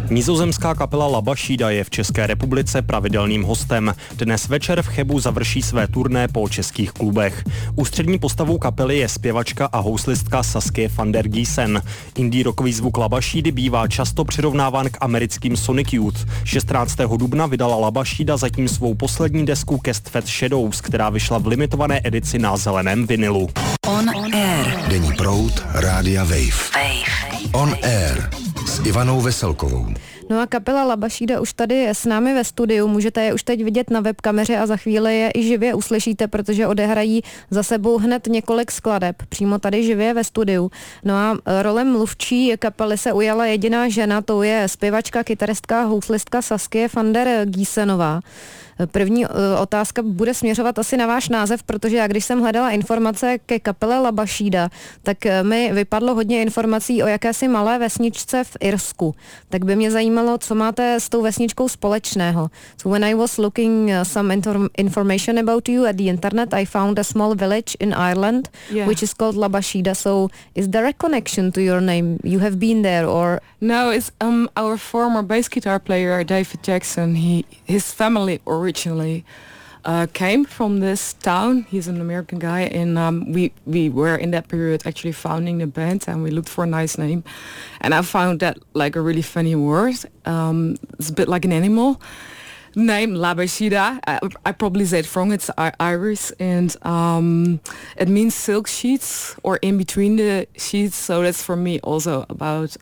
Nizozemská kapela Labashida je v České republice pravidelným hostem. Dnes večer v Chebu završí své turné po českých klubech. Ústřední postavou kapely je zpěvačka a houslistka Saskia van der Gießen. Indie rockový zvuk Labashidy bývá často přirovnáván k americkým Sonic Youth. 16. dubna vydala Labashida zatím svou poslední desku Cast Fat Shadows, která vyšla v limitované edici na zeleném vinilu. On Air. Denní proud Rádia Wave. On Air s Ivanou Veselkovou. No a kapela Labashida už tady s námi ve studiu, můžete je už teď vidět na webkameře a za chvíli je i živě uslyšíte, protože odehrají za sebou hned několik skladeb, přímo tady živě ve studiu. No a role mluvčí kapely se ujala jediná žena, to je zpěvačka, kytaristka, houslistka Saskia van der Gießenová. První otázka bude směřovat asi na váš název, protože já když jsem hledala informace ke kapele Labashida, tak mi vypadlo hodně informací o jakési malé vesničce v Irsku. Tak by mě zajímalo, co máte s tou vesničkou společného. So when I was looking some information about you at the internet, I found a small village in Ireland, which is called Labashida. So is there a connection to your name? You have been there or... No, it's our former bass guitar player, David Jackson. His family originally came from this town. He's an American guy, and we were in that period actually founding the band, and we looked for a nice name. And I found that like a really funny word. It's a bit like an animal name, Labashida. I probably said it wrong. It's Irish, and it means silk sheets or in between the sheets. So that's for me also about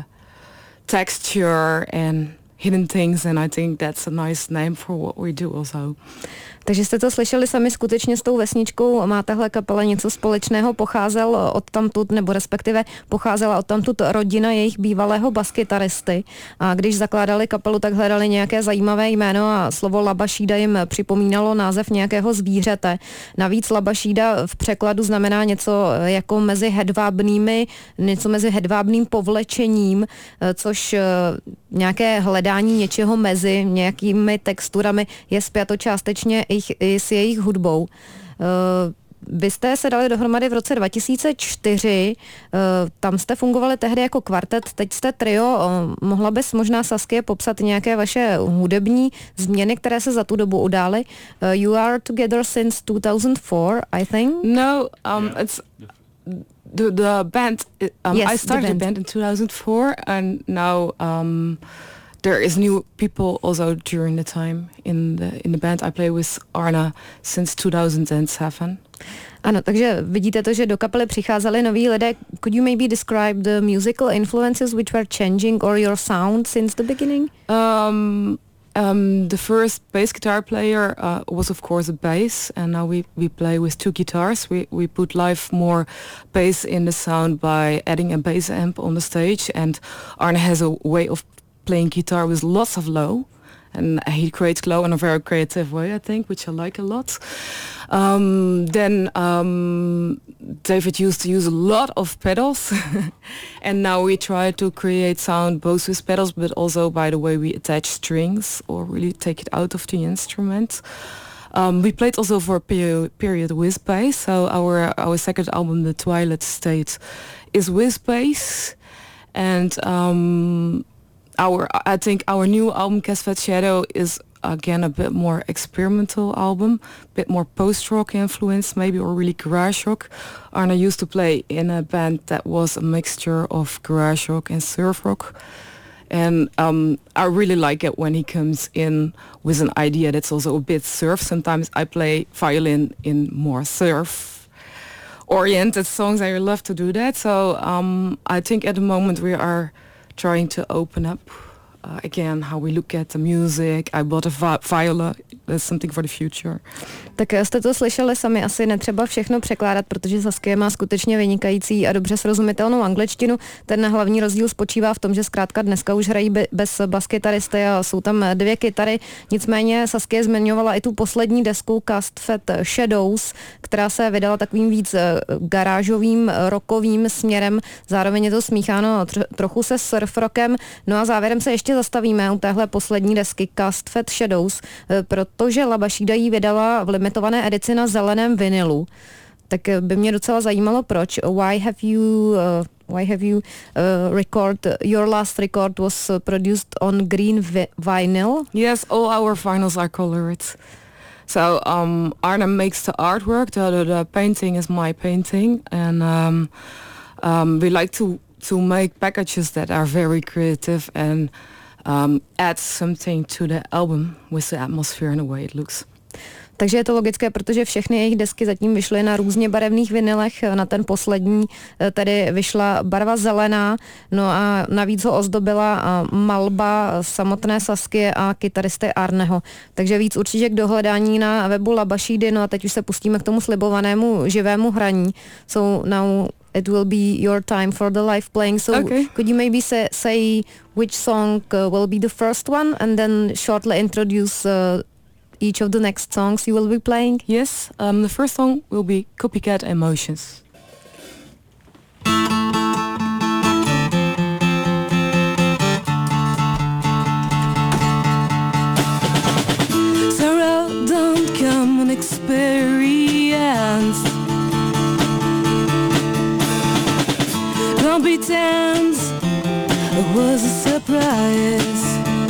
texture and hidden things, and I think that's a nice name for what we do also. Takže jste to slyšeli sami, skutečně s tou vesničkou má tahle kapela něco společného, pocházel odtamtud, nebo respektive pocházela odtamtud rodina jejich bývalého baskytaristy. A když zakládali kapelu, tak hledali nějaké zajímavé jméno a slovo Labashida jim připomínalo název nějakého zvířete. Navíc Labashida v překladu znamená něco jako něco mezi hedvábným povlečením, což nějaké hledání něčeho mezi nějakými texturami je spjato částečně i s jejich hudbou. Vy jste se dali dohromady v roce 2004, tam jste fungovali tehdy jako kvartet, teď jste trio. Mohla bys možná, Saskia, popsat nějaké vaše hudební změny, které se za tu dobu udály? You are together since 2004, I think? No, it's... The band, yes, I started the band in 2004, and now there is new people also during the time in the band. I play with Arna since 2007. Ano, takže vidíte to, že do kapely přicházeli noví lidé. Could you maybe describe the musical influences which were changing or your sound since the beginning? The first bass guitar player was of course a bass, and now we play with two guitars. We put live more bass in the sound by adding a bass amp on the stage, and Arne has a way of playing guitar with lots of low, and he creates low in a very creative way, I think, which I like a lot. Then David used to use a lot of pedals and now we try to create sound both with pedals but also by the way we attach strings or really take it out of the instrument. We played also for a period with bass, so our second album, The Twilight State, is with bass, and I think our new album, Cast Fat Shadow, is again a bit more experimental album, a bit more post-rock influence maybe, or really garage rock. Arne used to play in a band that was a mixture of garage rock and surf rock. And I really like it when he comes in with an idea that's also a bit surf. Sometimes I play violin in more surf-oriented songs. I love to do that. So I think at the moment we are trying to open up again how we look at the music. I bought a viola. That's something for the future. Tak jste to slyšeli sami, asi netřeba všechno překládat, protože Saskia má skutečně vynikající a dobře srozumitelnou angličtinu. Ten hlavní rozdíl spočívá v tom, že zkrátka dneska už hrají bez baskytaristy a jsou tam dvě kytary. Nicméně Saskia zmiňovala i tu poslední desku Cast Fat Shadows, která se vydala takovým víc garážovým, rockovým směrem. Zároveň je to smícháno trochu se surf rockem. No a závěrem se ještě zastavíme u téhle poslední desky Cast Fat Shadows, protože Labashida ji vydala v limitované edici na zeleném vinilu. Tak by mě docela zajímalo, proč. Why have you why have you your last record was produced on green vinyl? Yes, all our vinyls are colored. So Arnhem makes the artwork, the painting is my painting, and we like to make packages that are very creative and add something to the album with the atmosphere and the way it looks. Takže je to logické, protože všechny jejich desky zatím vyšly na různě barevných vinylech. Na ten poslední tedy vyšla barva zelená, no a navíc ho ozdobila malba samotné Saskie a kytaristy Arneho. Takže víc určitě k dohledání na webu Labashidi. No a teď už se pustíme k tomu slibovanému živému hraní. So now it will be your time for the live playing. So okay. Could you maybe say which song will be the first one and then shortly introduce each of the next songs you will be playing? Yes, the first song will be Copycat Emotions. Sorrow don't come on experience. Don't pretend it was a surprise.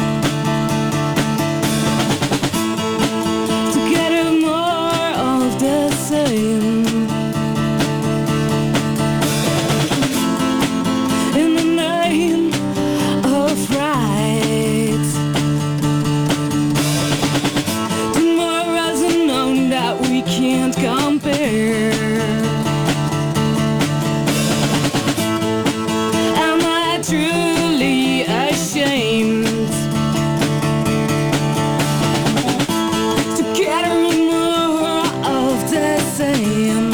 In the name of right, tomorrow's unknown that we can't compare. Am I truly ashamed to get more of the same?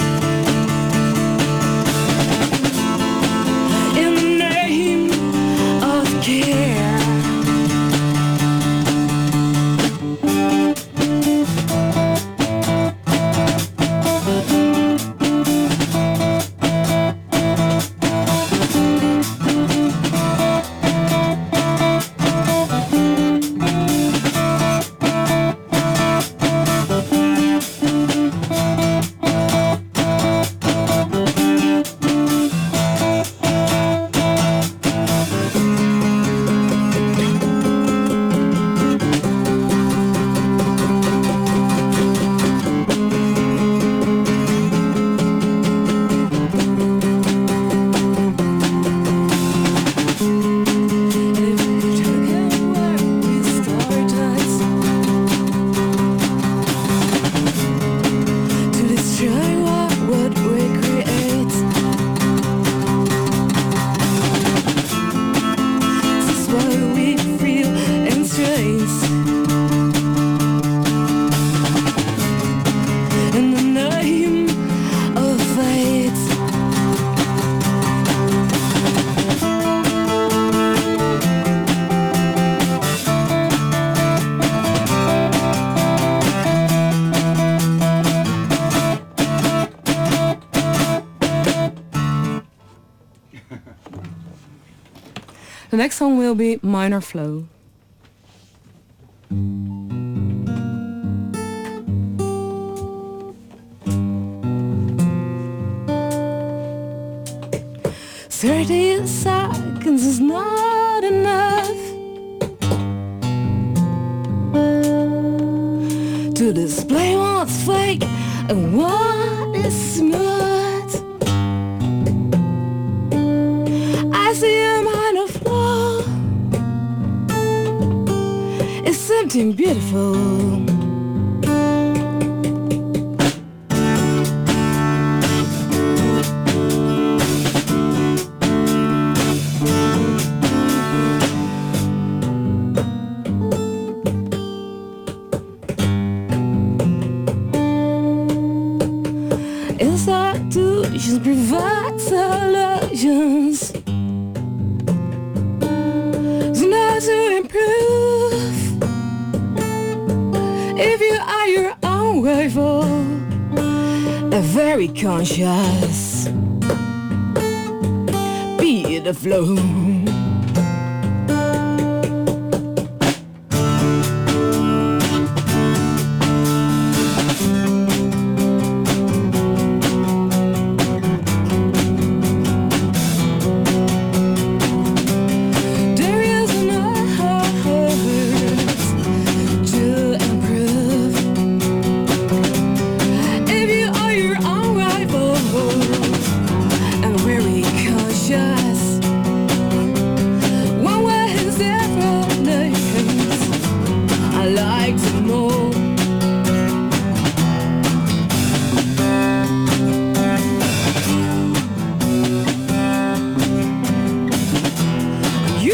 The next song will be Minor Flow. 30 seconds is not enough to display what's fake and what is smooth. I see a minor flaw. It's something beautiful. Institutions provide solutions not to improve. If you are your own rival, a very conscious, be the flow.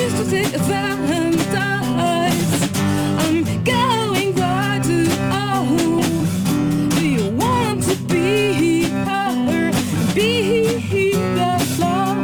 refuse to take a Valentine's. I'm going back to oh. Do you want to be her? Be that love.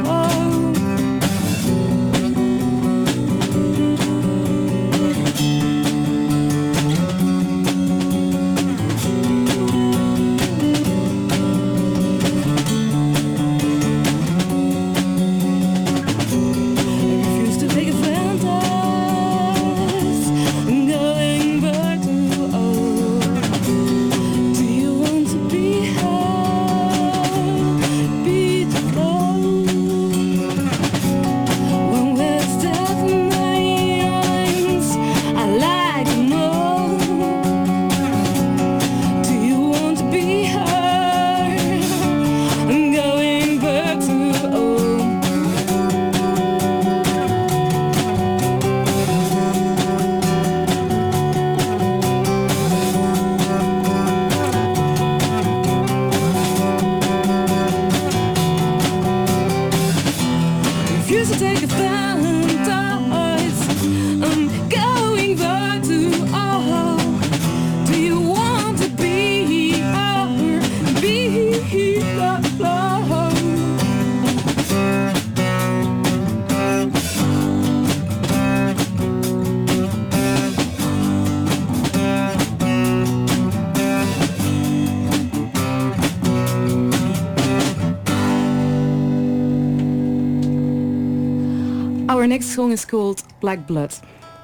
Our next song is called Black Blood.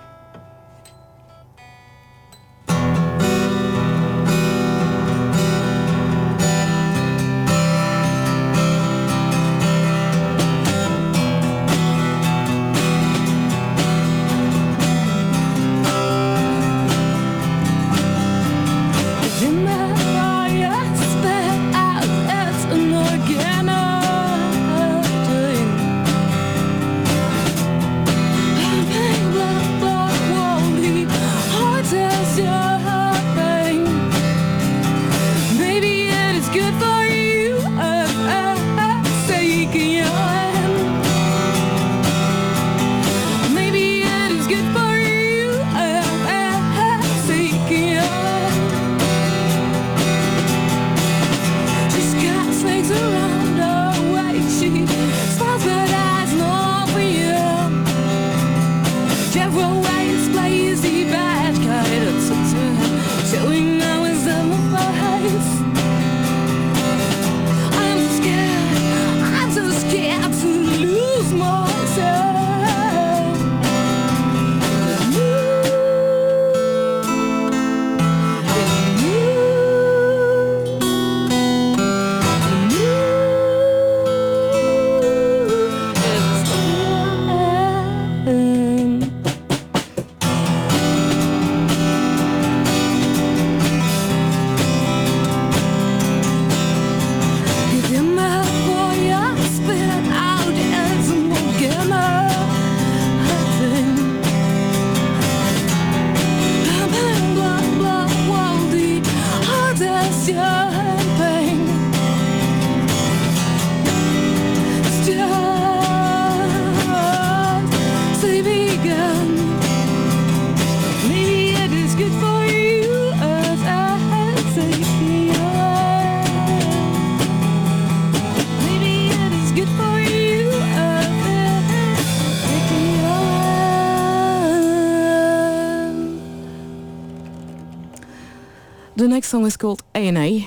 The next song is called A&A.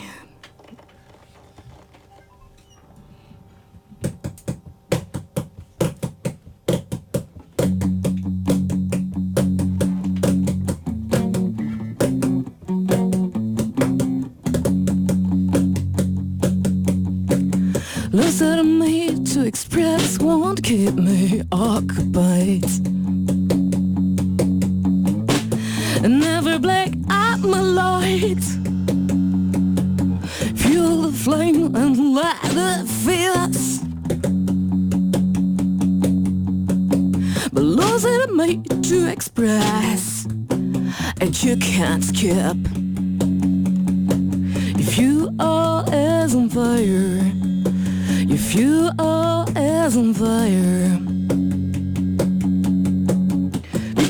Listen to me to express won't keep me occupied. Never black out my light. Fuel the flame and light the fierce. But losing to me to express, and you can't skip. If you are as on fire, if you are as on fire,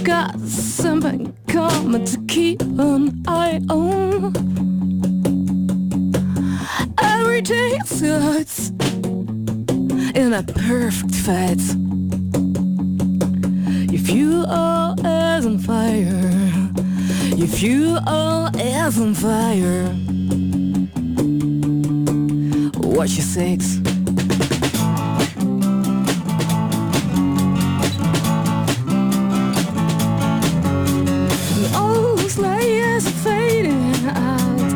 got something coming to keep an eye on. Every day it starts in a perfect fight. You fuel all as on fire. You fuel all as on fire. Watch your six. All those layers are fading out.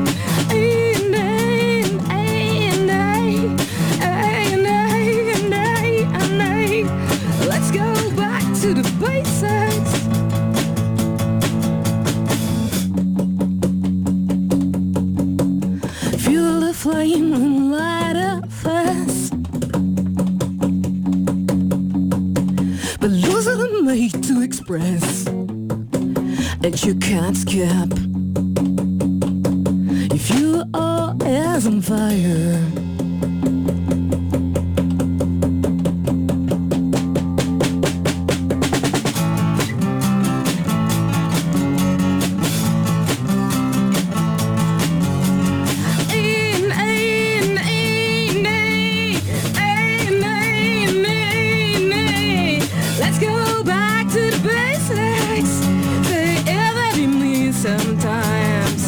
Let's go back to the basics. Feel the flame and light up fast, but losing the mate to express that you can't skip. You feel all as on fire. Let's go back to the basics. They ever be me sometimes.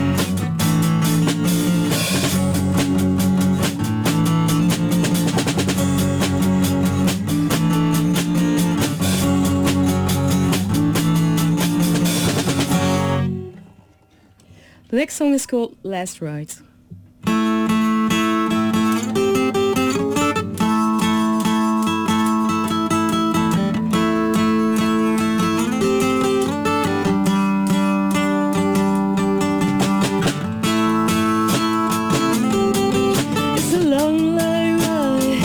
The next song is called Last Ride. It's a lonely ride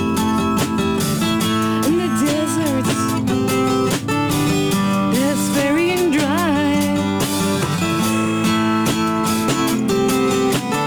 in the desert. It's very dry.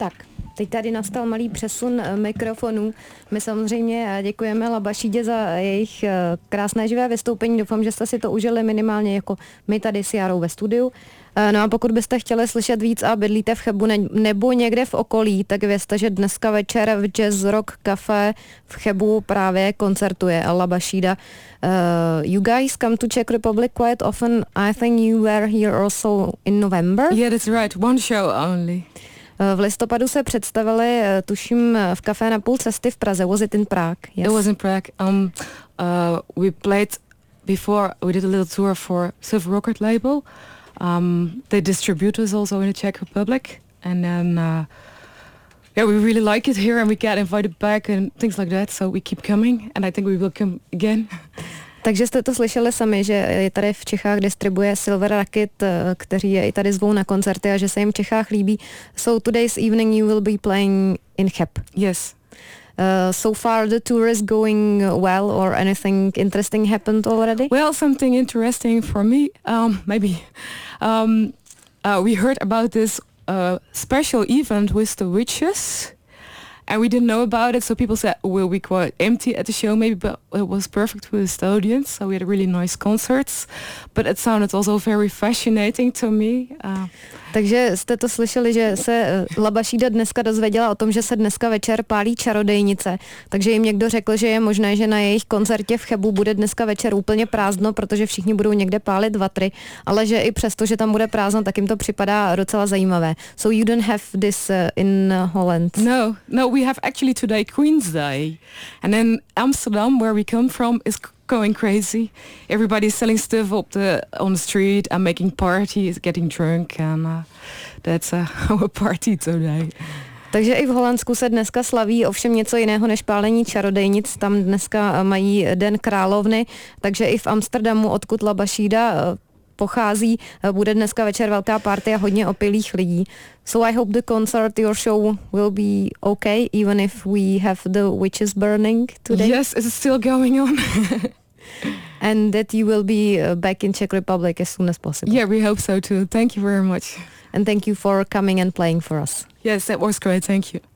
Tak, teď tady nastal malý přesun mikrofonů. My samozřejmě děkujeme Labašídě za jejich krásné živé vystoupení. Doufám, že jste si to užili minimálně jako my tady s Járou ve studiu. No a pokud byste chtěli slyšet víc a bydlíte v Chebu nebo někde v okolí, tak vězte, že dneska večer v Jazz Rock Café v Chebu právě koncertuje Labašída. You guys come to Czech Republic quite often. I think you were here also in November. Yeah, that's right. One show only. V listopadu se představili, tuším, v kafé na půl cesty v Praze. Was it in Prague? Yes. It was in Prague. We played before. We did a little tour for Silver Record label. They distribute us also in the Czech Republic, and then yeah, we really like it here, and we get invited back and things like that. So we keep coming, and I think we will come again. Takže jste to slyšeli sami, že je tady v Čechách distribuje Silver Rocket, kteří je i tady zvou na koncerty a že se jim v Čechách líbí. So today's evening you will be playing in Cheb. Yes. So far the tour is going well, or anything interesting happened already? Well, something interesting for me, maybe. We heard about this special event with the witches. And we didn't know about it, so people said we'll be quite empty at the show maybe, but it was perfect with the audience, so we had really nice concerts. But it sounded also very fascinating to me. Takže jste to slyšeli, že se Labašída dneska dozvěděla o tom, že se dneska večer pálí čarodejnice. Takže jim někdo řekl, že je možné, že na jejich koncertě v Chebu bude dneska večer úplně prázdno, protože všichni budou někde pálit vatry, ale že i přesto, že tam bude prázdno, tak jim to připadá docela zajímavé. So you don't have this in Holland? No, we have actually today Queen's Day. And then Amsterdam, where we come from, is going crazy. Everybody's selling stuff on the street and making parties, getting drunk, and that's our party today. Takže i v Holandsku se dneska slaví ovšem něco jiného než pálení čarodejnic. Tam dneska mají Den královny, takže i v Amsterdamu, odkud Labašída pochází, bude dneska večer velká party a hodně opilých lidí. So I hope the concert, your show will be okay, even if we have the witches burning today. Yes, it's still going on. And that you will be back in Czech Republic as soon as possible. Yeah, we hope so too. Thank you very much. And thank you for coming and playing for us. Yes, that was great. Thank you.